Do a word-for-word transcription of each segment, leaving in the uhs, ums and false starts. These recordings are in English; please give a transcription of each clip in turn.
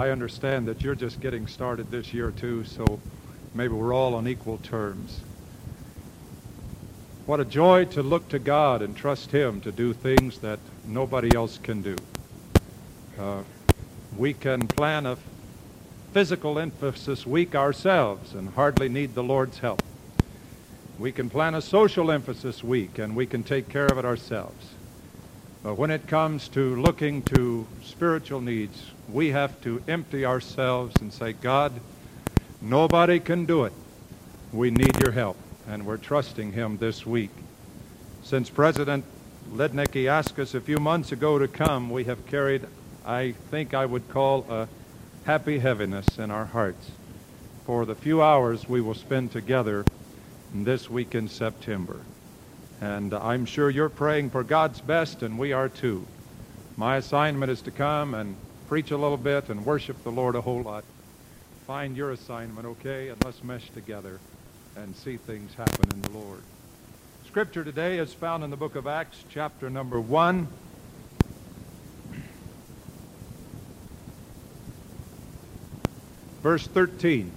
I understand that you're just getting started this year too, so maybe we're all on equal terms. What a joy to look to God and trust Him to do things that nobody else can do. Uh, we can plan a physical emphasis week ourselves and hardly need the Lord's help. We can plan a social emphasis week and we can take care of it ourselves. But when it comes to looking to spiritual needs, we have to empty ourselves and say, God, nobody can do it. We need your help. And we're trusting Him this week. Since President Lednicki asked us a few months ago to come, we have carried, I think I would call, a happy heaviness in our hearts for the few hours we will spend together this week in September. And I'm sure you're praying for God's best, and we are too. My assignment is to come and preach a little bit and worship the Lord a whole lot. Find your assignment, okay? And let's mesh together and see things happen in the Lord. Scripture today is found in the book of Acts, chapter number one. Verse thirteen.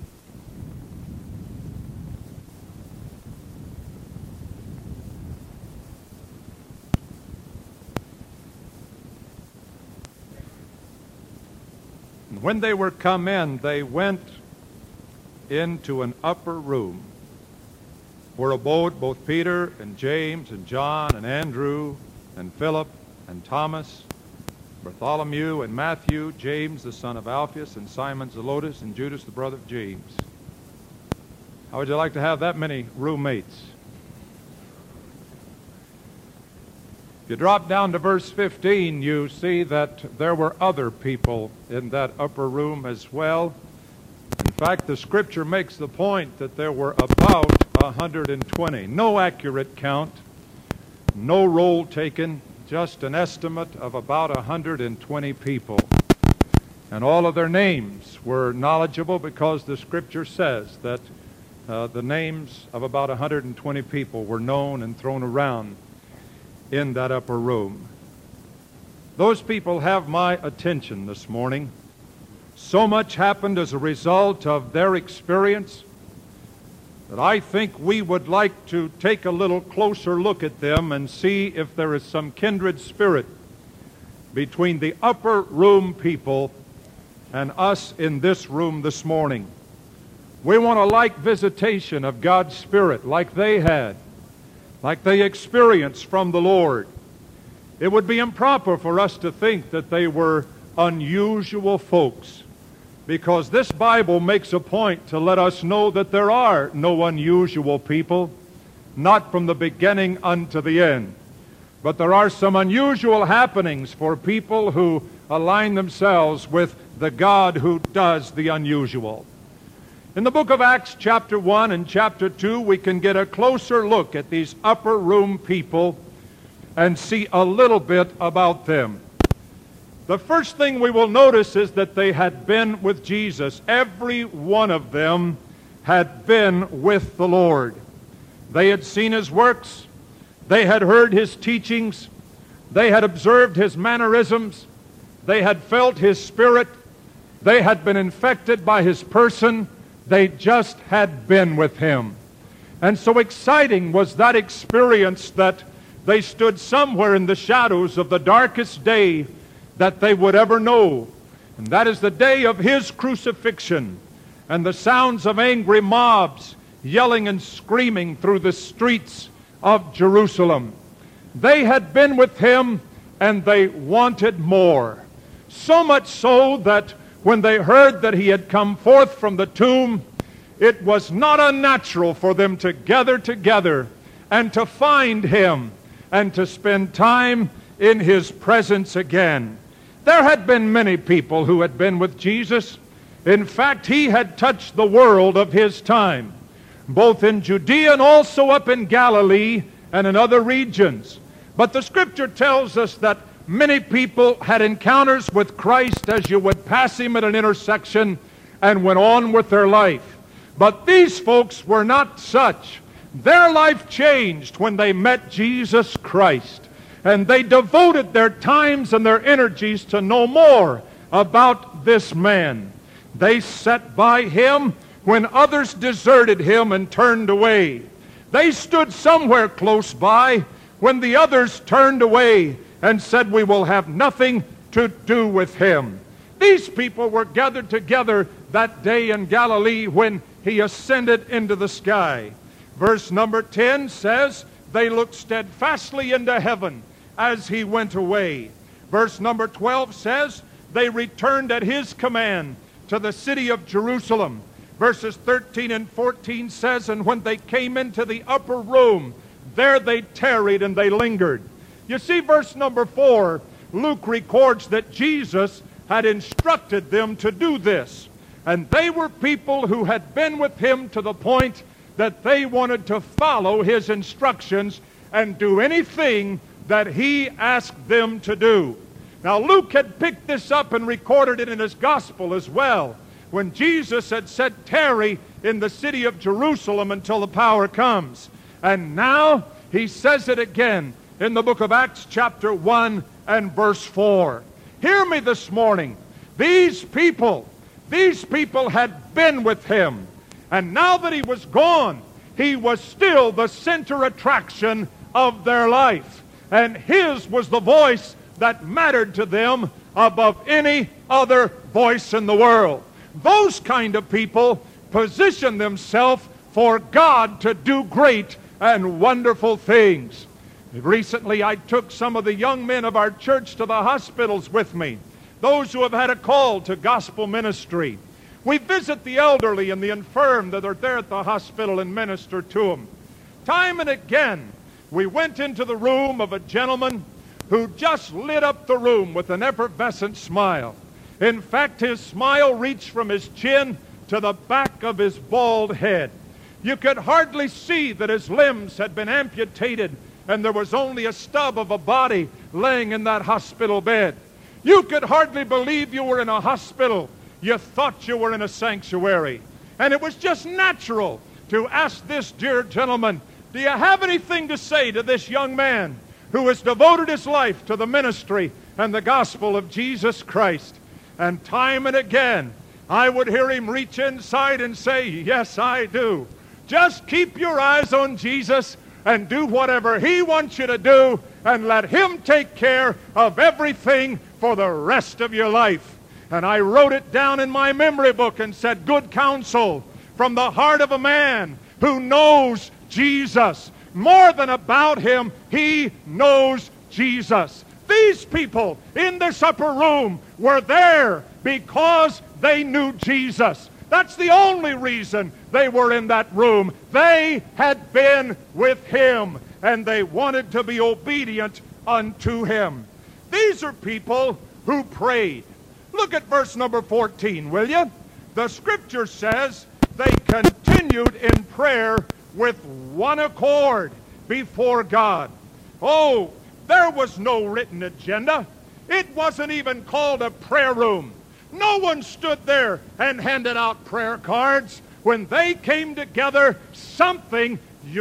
And when they were come in, they went into an upper room, where abode both Peter and James and John and Andrew and Philip and Thomas, Bartholomew and Matthew, James the son of Alphaeus and Simon Zelotes and Judas the brother of James. How would you like to have that many roommates? If you drop down to verse fifteen, you see that there were other people in that upper room as well. In fact, the Scripture makes the point that there were about one hundred twenty. No accurate count, no roll taken, just an estimate of about one hundred twenty people. And all of their names were knowledgeable because the Scripture says that uh, the names of about one hundred twenty people were known and thrown around in that upper room. Those people have my attention this morning. So much happened as a result of their experience that I think we would like to take a little closer look at them and see if there is some kindred spirit between the upper room people and us in this room this morning. We want a like visitation of God's Spirit like they had, like they experienced from the Lord. It would be improper for us to think that they were unusual folks, because this Bible makes a point to let us know that there are no unusual people, not from the beginning unto the end. But there are some unusual happenings for people who align themselves with the God who does the unusual. In the book of Acts chapter one and chapter two, we can get a closer look at these upper room people and see a little bit about them. The first thing we will notice is that they had been with Jesus. Every one of them had been with the Lord. They had seen His works. They had heard His teachings. They had observed His mannerisms. They had felt His Spirit. They had been infected by His person. They just had been with Him. And so exciting was that experience that they stood somewhere in the shadows of the darkest day that they would ever know. And that is the day of His crucifixion, and the sounds of angry mobs yelling and screaming through the streets of Jerusalem. They had been with Him, and they wanted more. So much so that when they heard that He had come forth from the tomb, it was not unnatural for them to gather together and to find Him and to spend time in His presence again. There had been many people who had been with Jesus. In fact, He had touched the world of His time, both in Judea and also up in Galilee and in other regions. But the Scripture tells us that many people had encounters with Christ as you would pass Him at an intersection and went on with their life. But these folks were not such. Their life changed when they met Jesus Christ, and they devoted their times and their energies to know more about about this man. They sat by him when others deserted him and turned away. They stood somewhere close by when the others turned away and said, we will have nothing to do with him. These people were gathered together that day in Galilee when he ascended into the sky. Verse number ten says, they looked steadfastly into heaven as he went away. Verse number twelve says, they returned at his command to the city of Jerusalem. Verses thirteen and fourteen says, and when they came into the upper room, there they tarried and they lingered. You see, verse number four, Luke records that Jesus had instructed them to do this. And they were people who had been with him to the point that they wanted to follow his instructions and do anything that he asked them to do. Now, Luke had picked this up and recorded it in his gospel as well, when Jesus had said, tarry in the city of Jerusalem until the power comes. And now he says it again in the book of Acts chapter one and verse four. Hear me this morning. These people, these people had been with him. And now that he was gone, he was still the center attraction of their life. And his was the voice that mattered to them above any other voice in the world. Those kind of people position themselves for God to do great and wonderful things. Recently, I took some of the young men of our church to the hospitals with me, those who have had a call to gospel ministry. We visit the elderly and the infirm that are there at the hospital and minister to them. Time and again, we went into the room of a gentleman who just lit up the room with an effervescent smile. In fact, his smile reached from his chin to the back of his bald head. You could hardly see that his limbs had been amputated and there was only a stub of a body laying in that hospital bed. You could hardly believe you were in a hospital. You thought you were in a sanctuary. And it was just natural to ask this dear gentleman, do you have anything to say to this young man who has devoted his life to the ministry and the gospel of Jesus Christ? And time and again, I would hear him reach inside and say, yes, I do. Just keep your eyes on Jesus and do whatever he wants you to do and let him take care of everything for the rest of your life. And I wrote it down in my memory book and said, good counsel from the heart of a man who knows Jesus. More than about him, he knows Jesus. These people in this upper room were there because they knew Jesus. That's the only reason they were in that room. They had been with him, and they wanted to be obedient unto him. These are people who prayed. Look at verse number fourteen, will you? The scripture says they continued in prayer with one accord before God. Oh, there was no written agenda. It wasn't even called a prayer room. No one stood there and handed out prayer cards. When they came together, something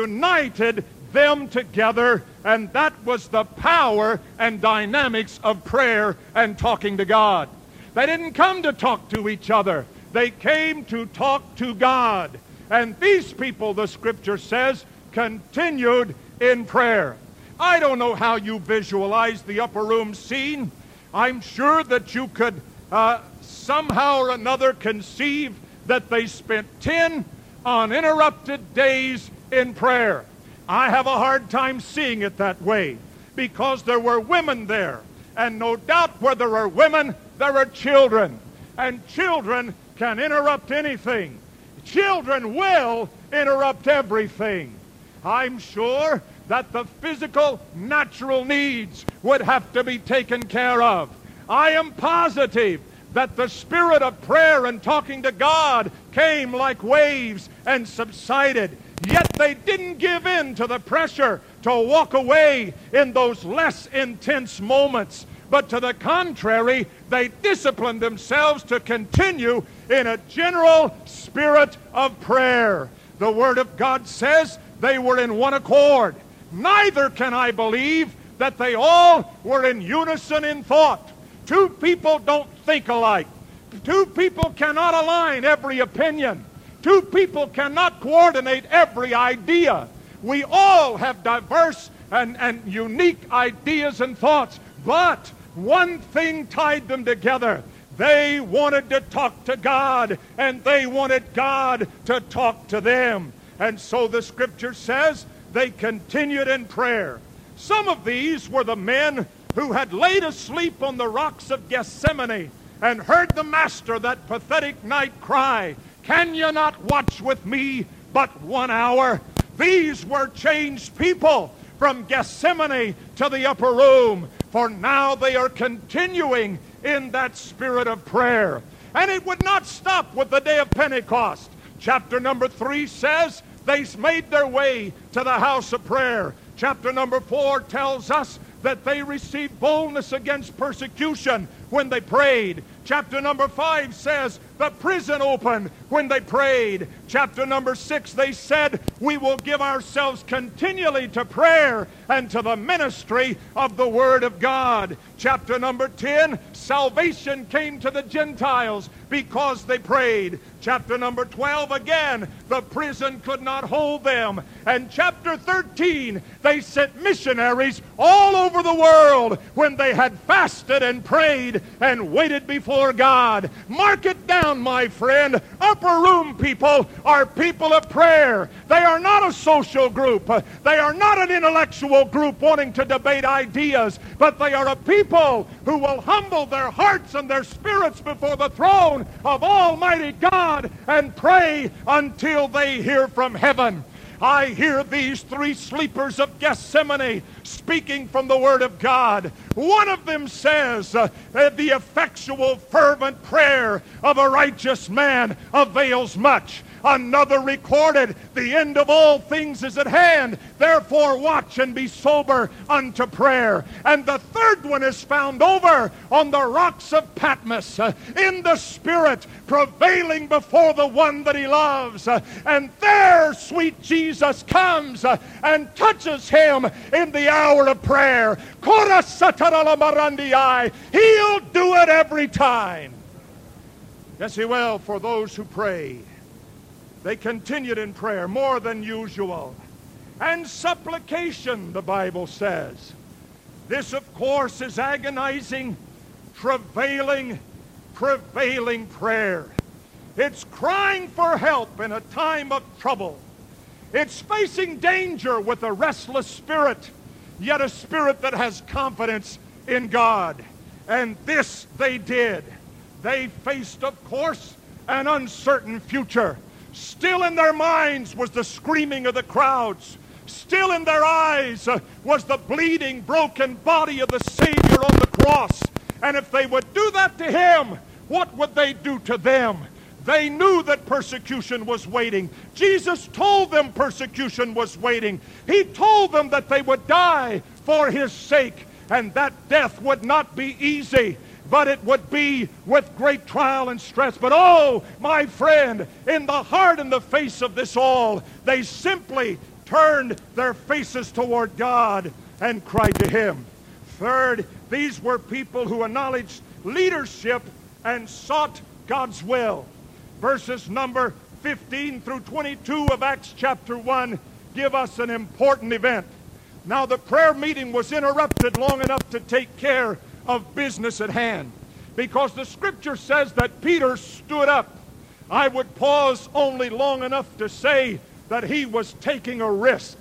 united them together, and that was the power and dynamics of prayer and talking to God. They didn't come to talk to each other. They came to talk to God. And these people, the scripture says, continued in prayer. I don't know how you visualize the upper room scene. I'm sure that you could uh, somehow or another conceive that they spent ten uninterrupted days in prayer. I have a hard time seeing it that way because there were women there. And no doubt where there are women, there are children. And children can interrupt anything. Children will interrupt everything. I'm sure that the physical, natural needs would have to be taken care of. I am positive that the spirit of prayer and talking to God came like waves and subsided. Yet they didn't give in to the pressure to walk away in those less intense moments. But to the contrary, they disciplined themselves to continue in a general spirit of prayer. The Word of God says they were in one accord. Neither can I believe that they all were in unison in thought. Two people don't think alike. two people cannot align every opinion. Two people cannot coordinate every idea. We all have diverse and, and unique ideas and thoughts, but one thing tied them together. They wanted to talk to God, and they wanted God to talk to them. And so the Scripture says they continued in prayer. Some of these were the men who had laid asleep on the rocks of Gethsemane and heard the Master that pathetic night cry, "Can you not watch with me but one hour?" These were changed people from Gethsemane to the upper room, for now they are continuing in that spirit of prayer. And it would not stop with the day of Pentecost. Chapter number three says they made their way to the house of prayer. Chapter number four tells us that they received boldness against persecution when they prayed. Chapter number five says the prison opened when they prayed. Chapter number six, they said, we will give ourselves continually to prayer and to the ministry of the Word of God. Chapter number ten, salvation came to the Gentiles because they prayed. Chapter number twelve, again, the prison could not hold them. And chapter thirteen, they sent missionaries all over the world when they had fasted and prayed and waited before God. Mark it down, my friend. Upper room people are people of prayer. They are not a social group. They are not an intellectual group wanting to debate ideas, but they are a people who will humble their hearts and their spirits before the throne of Almighty God and pray until they hear from heaven. I hear these three sleepers of Gethsemane speaking from the Word of God. One of them says, uh, the effectual fervent prayer of a righteous man avails much. Another recorded, the end of all things is at hand. Therefore watch and be sober unto prayer. And the third one is found over on the rocks of Patmos, uh, in the Spirit, prevailing before the one that he loves. Uh, and there sweet Jesus comes uh, and touches him in the hour of prayer. He'll do it every time. Yes, he will, for those who pray. They continued in prayer more than usual. And supplication, the Bible says. This, of course, is agonizing, travailing, prevailing prayer. It's crying for help in a time of trouble. It's facing danger with a restless spirit, yet a spirit that has confidence in God. And this they did. They faced, of course, an uncertain future. Still in their minds was the screaming of the crowds. Still in their eyes uh, was the bleeding, broken body of the Savior on the cross. And if they would do that to him, what would they do to them? They knew that persecution was waiting. Jesus told them persecution was waiting. He told them that they would die for his sake, and that death would not be easy, but it would be with great trial and stress. But oh, my friend, in the heart and the face of this all, they simply turned their faces toward God and cried to him. Third, these were people who acknowledged leadership and sought God's will. Verses number fifteen through twenty-two of Acts chapter one give us an important event. Now the prayer meeting was interrupted long enough to take care of business at hand, because the scripture says that Peter stood up. I would pause only long enough to say that he was taking a risk.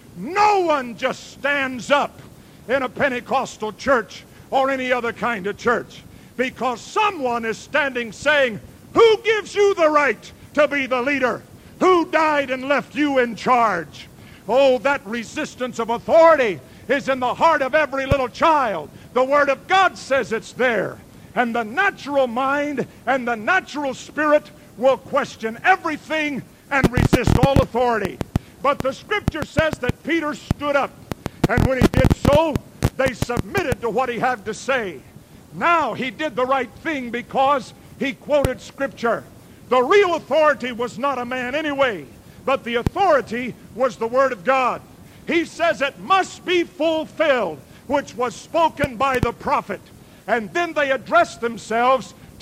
No one just stands up in a Pentecostal church or any other kind of church, because someone is standing saying, who gives you the right to be the leader? Who died and left you in charge? Oh, that resistance of authority is in the heart of every little child. The Word of God says it's there. And the natural mind and the natural spirit will question everything and resist all authority. But the Scripture says that Peter stood up. And when he did so, they submitted to what he had to say. Now he did the right thing because he quoted Scripture. The real authority was not a man anyway, but the authority was the Word of God. He says it must be fulfilled, which was spoken by the prophet. And then they addressed themselves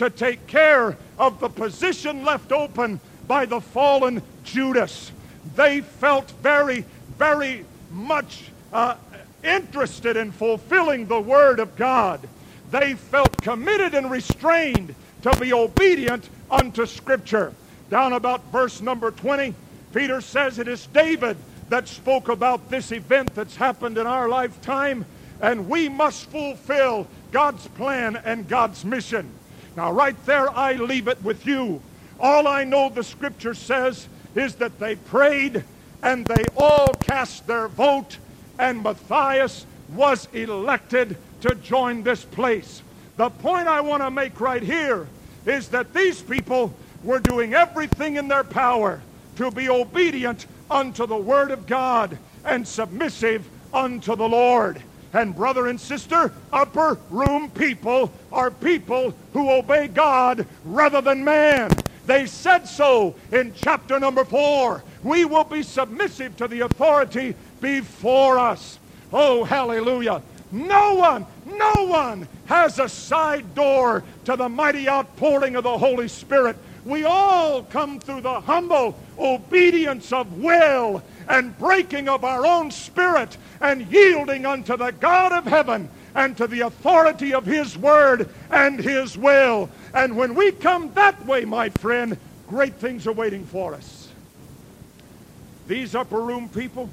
to take care of the position left open by the fallen Judas. They felt very, very much uh, interested in fulfilling the Word of God. They felt committed and restrained to be obedient unto Scripture. Down about verse number twenty, Peter says it is David that spoke about this event that's happened in our lifetime, and we must fulfill God's plan and God's mission. Now right there I leave it with you. All I know the Scripture says is that they prayed and they all cast their vote, and Matthias was elected to join this place. The point I want to make right here is that these people were doing everything in their power to be obedient unto the Word of God and submissive unto the Lord. And brother and sister, upper room people are people who obey God rather than man. They said so in chapter number four. We will be submissive to the authority before us. Oh, hallelujah. No one, no one has a side door to the mighty outpouring of the Holy Spirit. We all come through the humble obedience of will and breaking of our own spirit and yielding unto the God of heaven and to the authority of His Word and His will. And when we come that way, my friend, great things are waiting for us. These upper room people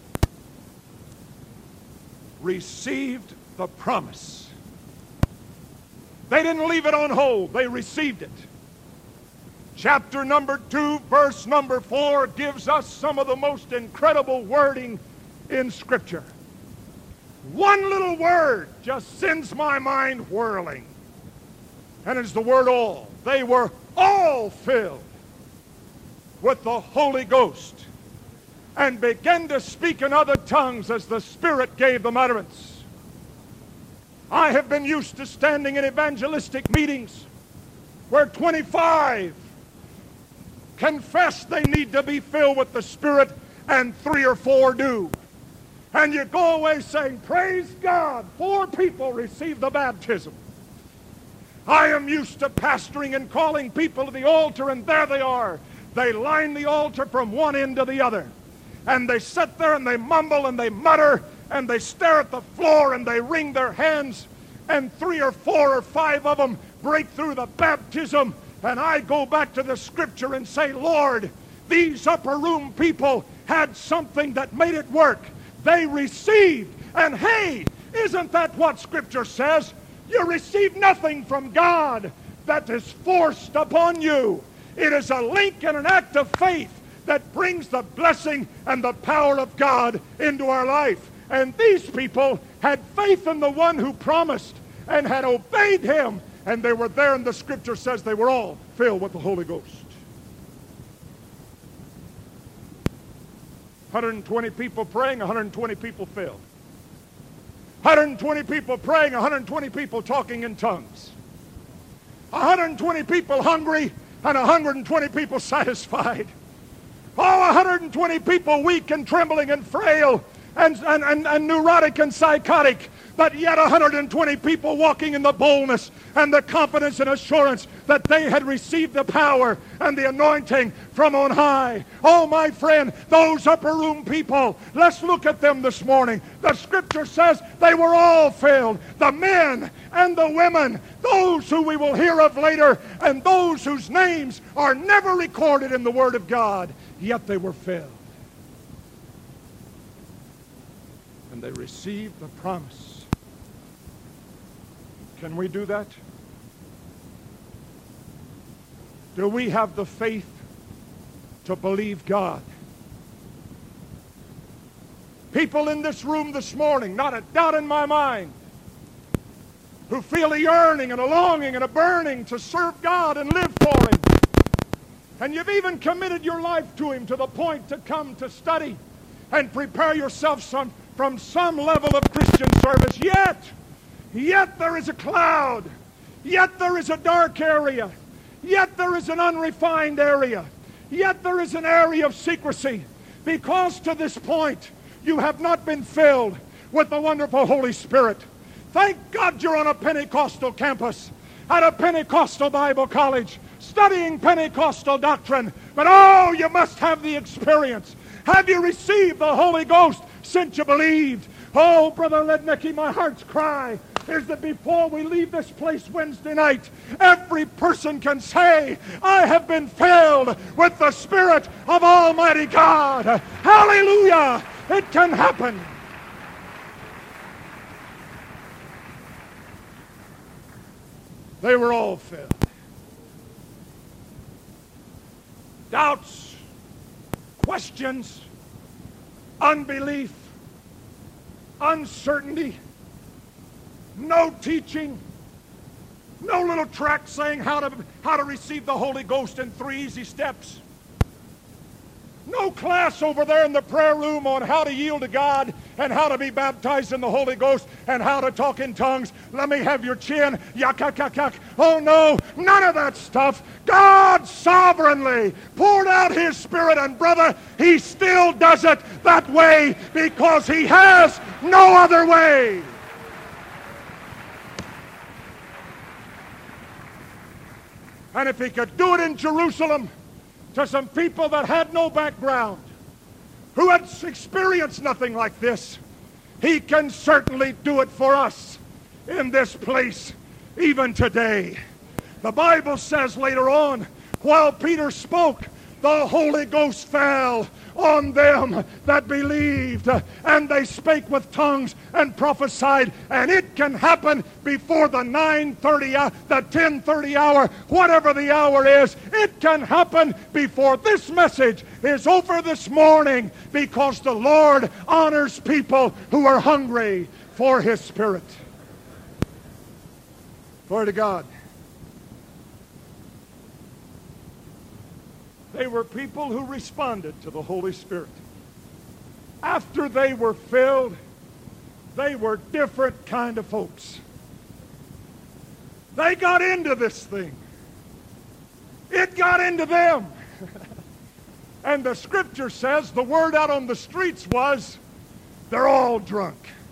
received the promise. They didn't leave it on hold. They received it. Chapter number two, verse number four gives us some of the most incredible wording in Scripture. One little word just sends my mind whirling. And it's the word all. They were all filled with the Holy Ghost and began to speak in other tongues as the Spirit gave them utterance. I have been used to standing in evangelistic meetings where twenty-five confess they need to be filled with the Spirit and three or four do. And you go away saying, praise God, four people receive the baptism. I am used to pastoring and calling people to the altar, and there they are. They line the altar from one end to the other. And they sit there and they mumble and they mutter and they stare at the floor and they wring their hands, and three or four or five of them break through the baptism. And I go back to the Scripture and say, Lord, these upper room people had something that made it work. They received. And hey, isn't that what Scripture says? You receive nothing from God that is forced upon you. It is a link and an act of faith that brings the blessing and the power of God into our life. And these people had faith in the one who promised and had obeyed Him. And they were there, and the Scripture says they were all filled with the Holy Ghost. one hundred twenty people praying, one hundred twenty people filled. one hundred twenty people praying, one hundred twenty people talking in tongues. one hundred twenty people hungry, and one hundred twenty people satisfied. Oh, one hundred twenty people weak and trembling and frail and, and, and, and neurotic and psychotic, but yet one hundred twenty people walking in the boldness and the confidence and assurance that they had received the power and the anointing from on high. Oh, my friend, those upper room people, let's look at them this morning. The Scripture says they were all filled, the men and the women, those who we will hear of later, and those whose names are never recorded in the Word of God, yet they were filled. And they received the promise. Can we do that? Do we have the faith to believe God? People in this room this morning, not a doubt in my mind, who feel a yearning and a longing and a burning to serve God and live for Him. And you've even committed your life to Him to the point to come to study and prepare yourself some, from some level of Christian service. Yet, yet there is a cloud. Yet there is a dark area. Yet there is an unrefined area. Yet there is an area of secrecy. Because to this point, you have not been filled with the wonderful Holy Spirit. Thank God you're on a Pentecostal campus. at a Pentecostal Bible college, studying Pentecostal doctrine. But oh, you must have the experience. Have you received the Holy Ghost since you believed? Oh, Brother Lednicki, my heart's cry is that before we leave this place Wednesday night, every person can say, I have been filled with the Spirit of Almighty God. Hallelujah! It can happen. They were all filled. Doubts, questions, unbelief, uncertainty, no teaching, no little tract saying how to, how to receive the Holy Ghost in three easy steps. No class over there in the prayer room on how to yield to God and how to be baptized in the Holy Ghost and how to talk in tongues. Let me have your chin. Yuck, yuck, yuck, yuck. Oh no, none of that stuff. God sovereignly poured out His Spirit, and brother, He still does it that way because He has no other way. And if He could do it in Jerusalem to some people that had no background, who had experienced nothing like this, He can certainly do it for us in this place even today. The Bible says later on, while Peter spoke, the Holy Ghost fell on them that believed, and they spake with tongues and prophesied. And it can happen before the nine thirty, uh, the ten thirty hour, whatever the hour is. It can happen before this message is over this morning, because the Lord honors people who are hungry for His Spirit. Glory to God. They were people who responded to the Holy Spirit. After they were filled, they were different kind of folks. They got into this thing. It got into them. And the Scripture says the word out on the streets was, they're all drunk.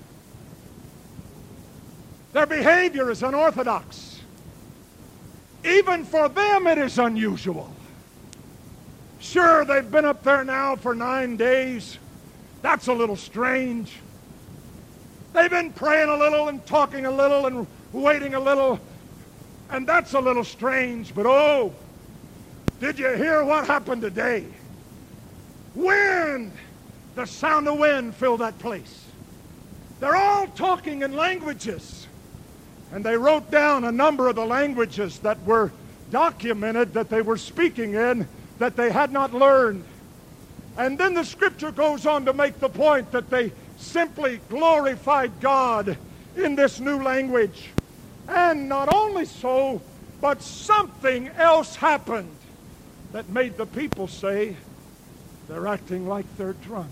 Their behavior is unorthodox. Even for them it is unusual. Sure, they've been up there now for nine days. That's a little strange. They've been praying a little and talking a little and waiting a little, and that's a little strange. But oh, did you hear what happened today? Wind! The sound of wind filled that place. They're all talking in languages. And they wrote down a number of the languages that were documented that they were speaking in, that they had not learned. And then the Scripture goes on to make the point that they simply glorified God in this new language. And not only so, but something else happened that made the people say, they're acting like they're drunk.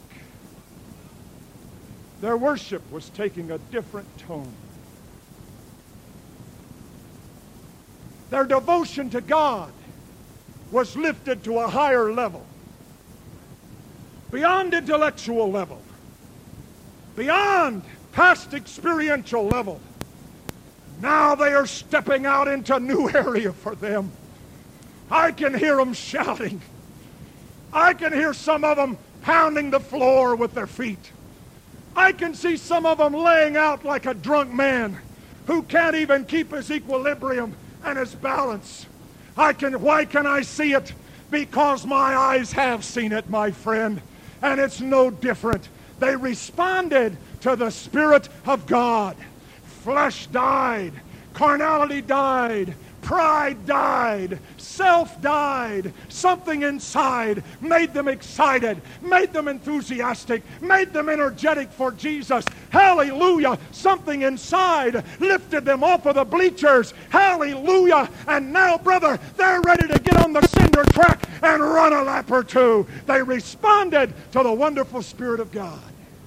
Their worship was taking a different tone. Their devotion to God was lifted to a higher level, beyond intellectual level, beyond past experiential level. Now they are stepping out into a new area for them. I can hear them shouting. I can hear some of them pounding the floor with their feet. I can see some of them laying out like a drunk man who can't even keep his equilibrium and his balance. I can, why can I see it? Because my eyes have seen it, my friend. And it's no different. They responded to the Spirit of God. Flesh died. Carnality died. Pride died. Self died. Something inside made them excited, made them enthusiastic, made them energetic for Jesus. Hallelujah. Something inside lifted them off of the bleachers. Hallelujah. And now, brother, they're ready to get on the cinder track and run a lap or two. They responded to the wonderful Spirit of God.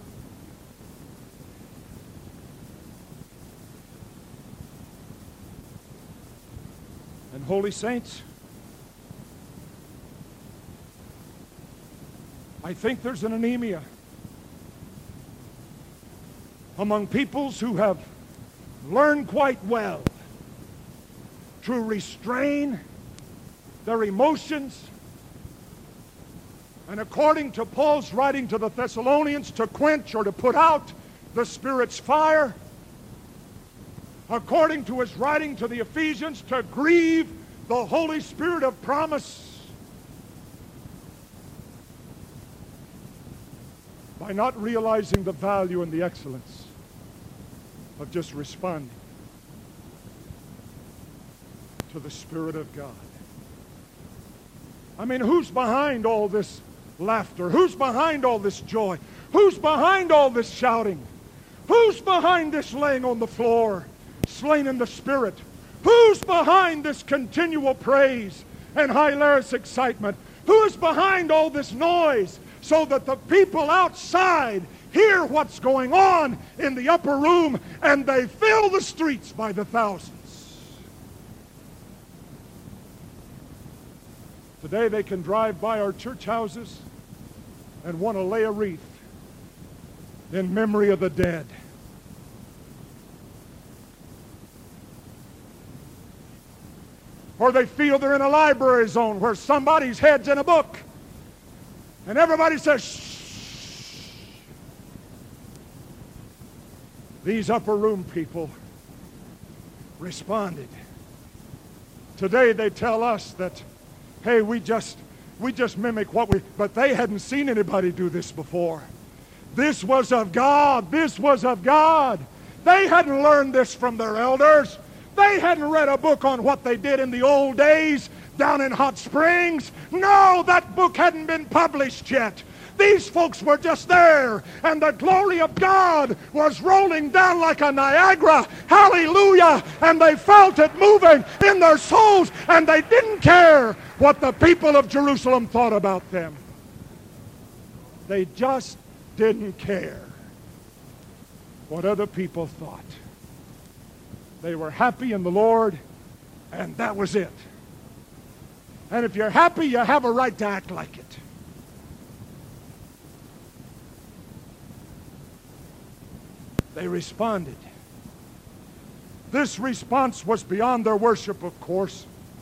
And holy saints, I think there's an anemia among peoples who have learned quite well to restrain their emotions, and according to Paul's writing to the Thessalonians, to quench or to put out the Spirit's fire. According to his writing to the Ephesians, to grieve the Holy Spirit of promise by not realizing the value and the excellence of just responding to the Spirit of God. I mean, who's behind all this laughter? Who's behind all this joy? Who's behind all this shouting? Who's behind this laying on the floor, slain in the Spirit? Who's behind this continual praise and hilarious excitement? Who is behind all this noise so that the people outside hear what's going on in the upper room and they fill the streets by the thousands? Today they can drive by our church houses and want to lay a wreath in memory of the dead. Or they feel they're in a library zone where somebody's head's in a book and everybody says, shh. These upper room people responded. Today they tell us that, hey, we just we just mimic what we, but they hadn't seen anybody do this before. This was of God. This was of God. They hadn't learned this from their elders. They hadn't read a book on what they did in the old days down in Hot Springs. No, that book hadn't been published yet. These folks were just there, and the glory of God was rolling down like a Niagara. Hallelujah! And they felt it moving in their souls, and they didn't care what the people of Jerusalem thought about them. They just didn't care what other people thought. They were happy in the Lord, and that was it. And if you're happy, you have a right to act like it. They responded. This response was beyond their worship, of course.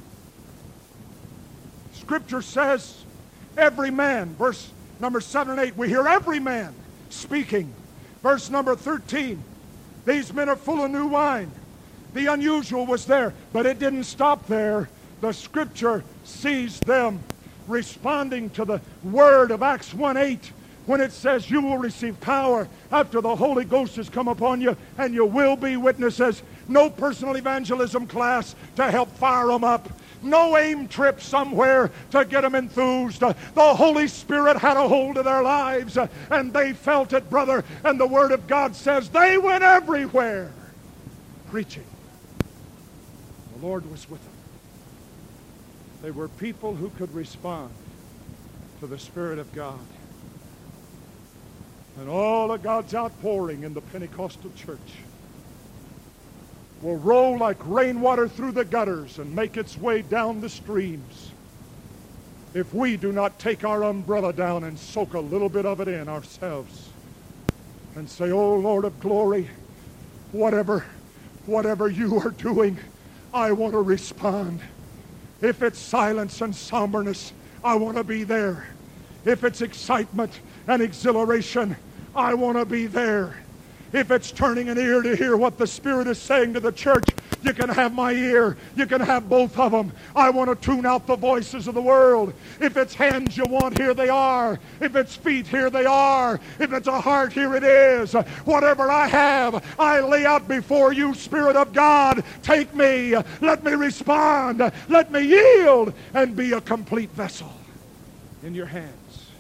Scripture says, every man, verse number seven and eight, we hear every man speaking. Verse number thirteen, these men are full of new wine. The unusual was there, but it didn't stop there. The Scripture sees them responding to the word of Acts one eight, when it says, you will receive power after the Holy Ghost has come upon you, and you will be witnesses. No personal evangelism class to help fire them up. No aim trip somewhere to get them enthused. The Holy Spirit had a hold of their lives, and they felt it, brother. And the Word of God says they went everywhere preaching. The Lord was with them. They were people who could respond to the Spirit of God. And all of God's outpouring in the Pentecostal church will roll like rainwater through the gutters and make its way down the streams if we do not take our umbrella down and soak a little bit of it in ourselves and say, oh Lord of glory, whatever, whatever you are doing, I want to respond. If it's silence and somberness, I want to be there. If it's excitement and exhilaration, I want to be there. If it's turning an ear to hear what the Spirit is saying to the church, you can have my ear. You can have both of them. I want to tune out the voices of the world. If it's hands you want, here they are. If it's feet, here they are. If it's a heart, here it is. Whatever I have, I lay out before you, Spirit of God. Take me. Let me respond. Let me yield and be a complete vessel in your hands.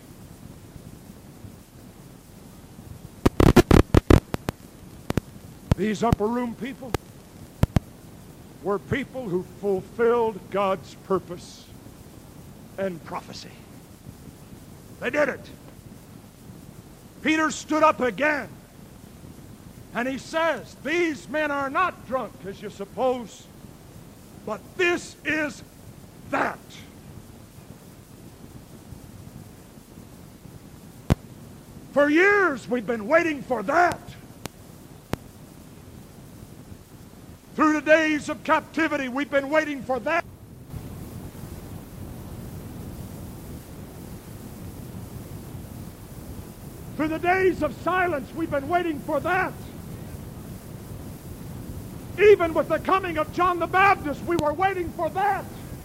These upper room people were people who fulfilled God's purpose and prophecy. They did it. Peter stood up again and he says, these men are not drunk as you suppose, but this is that. For years we've been waiting for that. Through the days of captivity, we've been waiting for that. Through the days of silence, we've been waiting for that. Even with the coming of John the Baptist, we were waiting for that.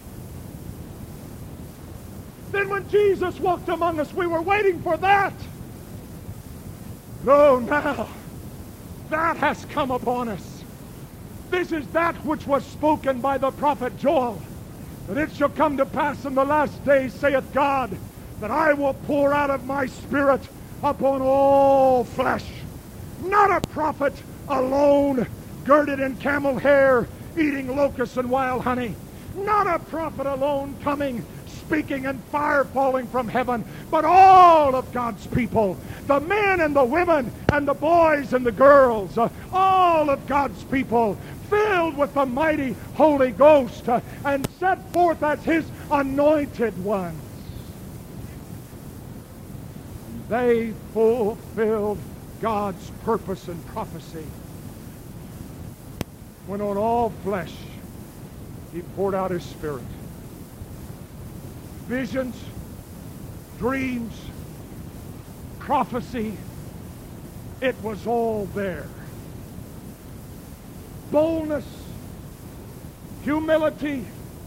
Then when Jesus walked among us, we were waiting for that. No, now, that has come upon us. This is that which was spoken by the prophet Joel, that it shall come to pass in the last days, saith God, that I will pour out of my Spirit upon all flesh. Not a prophet alone, girded in camel hair, eating locusts and wild honey. Not a prophet alone coming, speaking, and fire falling from heaven, but all of God's people, the men and the women and the boys and the girls, uh, all of God's people, filled with the mighty Holy Ghost, uh, and set forth as His anointed ones. They fulfilled God's purpose and prophecy when on all flesh He poured out His Spirit. Visions, dreams, prophecy, it was all there. Boldness, humility,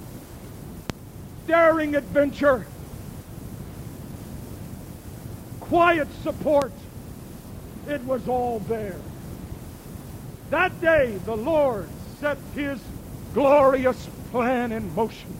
daring adventure, quiet support, it was all there. That day the Lord set His glorious plan in motion.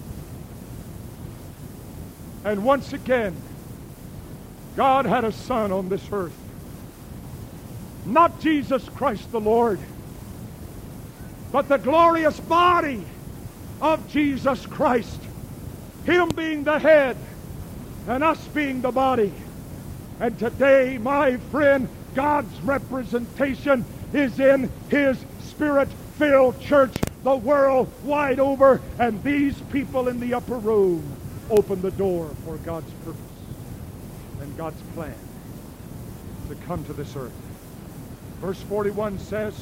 And once again, God had a Son on this earth. Not Jesus Christ the Lord, but the glorious body of Jesus Christ. Him being the head and us being the body. And today, my friend, God's representation is in His Spirit-filled church the world wide over. And these people in the upper room open the door for God's purpose and God's plan to come to this earth. Verse forty-one says,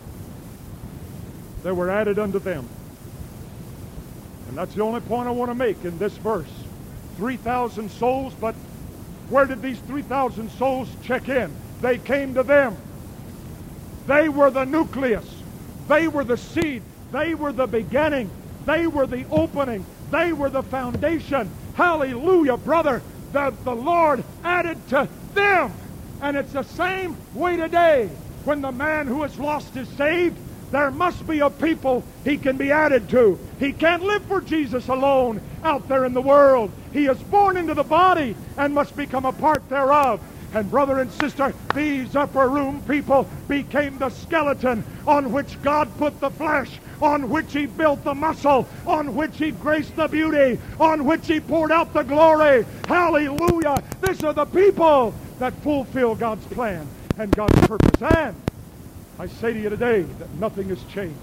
there were added unto them. And that's the only point I want to make in this verse. three thousand souls, but where did these three thousand souls check in? They came to them. They were the nucleus. They were the seed. They were the beginning. They were the opening. They were the foundation. Hallelujah, brother. That the Lord added to them. And it's the same way today. When the man who is lost is saved, there must be a people he can be added to. He can't live for Jesus alone out there in the world. He is born into the body and must become a part thereof. And brother and sister, these upper room people became the skeleton on which God put the flesh, on which He built the muscle, on which He graced the beauty, on which He poured out the glory. Hallelujah! These are the people that fulfill God's plan and God's purpose. And I say to you today that nothing has changed.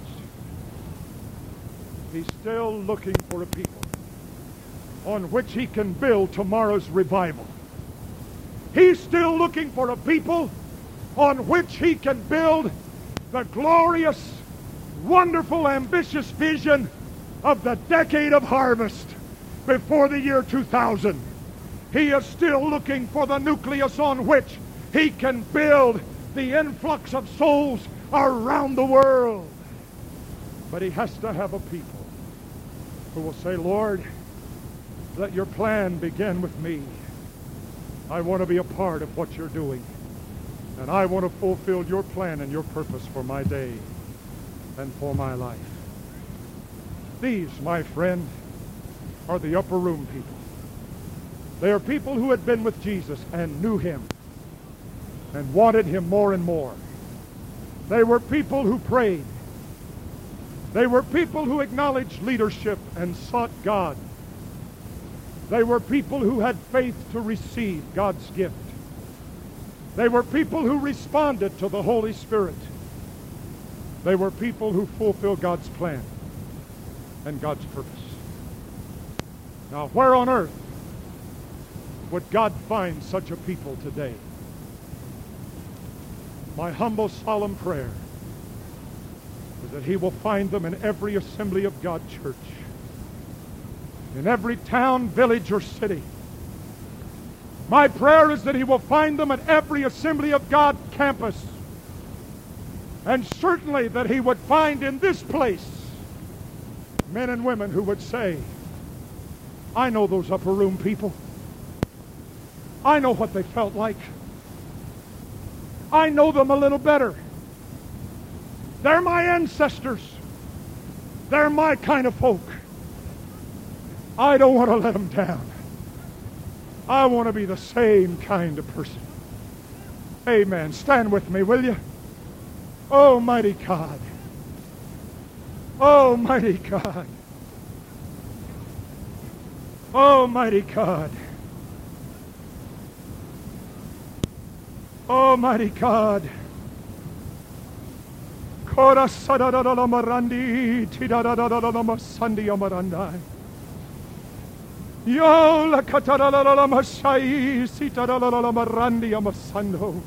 He's still looking for a people on which He can build tomorrow's revival. He's still looking for a people on which He can build the glorious, wonderful, ambitious vision of the decade of harvest before the year two thousand. He is still looking for the nucleus on which He can build the influx of souls around the world. But He has to have a people who will say, Lord, let your plan begin with me. I want to be a part of what you're doing. And I want to fulfill your plan and your purpose for my day and for my life. These, my friend, are the upper room people. They are people who had been with Jesus and knew Him and wanted Him more and more. They were people who prayed. They were people who acknowledged leadership and sought God. They were people who had faith to receive God's gift. They were people who responded to the Holy Spirit. They were people who fulfilled God's plan and God's purpose. Now, where on earth would God find such a people today? My humble, solemn prayer is that He will find them in every Assembly of God church, in every town, village, or city. My prayer is that He will find them at every Assembly of God campus. And certainly that He would find in this place men and women who would say, I know those upper room people. I know what they felt like. I know them a little better. They're my ancestors. They're my kind of folk. I don't want to let them down. I want to be the same kind of person. Amen. Stand with me, will you? Oh, mighty God. Oh, mighty God. Oh, mighty God. Oh, mighty God. Kora sadadadala marandi tidadadadala masandi amarandai. Yo la katadadala masai sitadadala marandi amasando.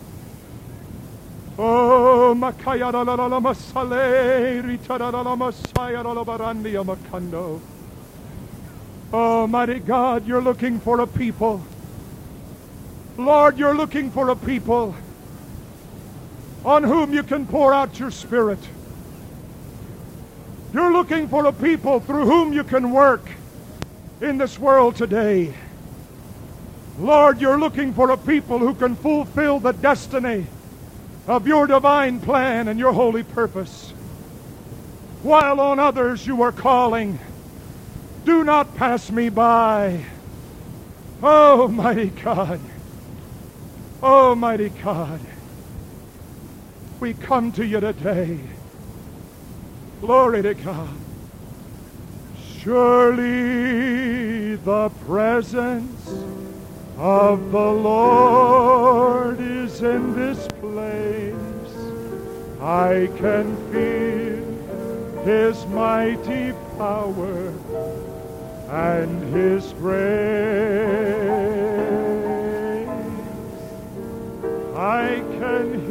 Oh, makaya dadadala masale ritadadala masaya dadala marandi amakando. Oh, mighty God, you're looking for a people. Lord, you're looking for a people on whom you can pour out your Spirit. You're looking for a people through whom you can work in this world today. Lord, you're looking for a people who can fulfill the destiny of your divine plan and your holy purpose. While on others you are calling, do not pass me by. Oh, mighty God. Oh, mighty God. We come to you today. Glory to God. Surely the presence of the Lord is in this place. I can feel His mighty power and His grace. I can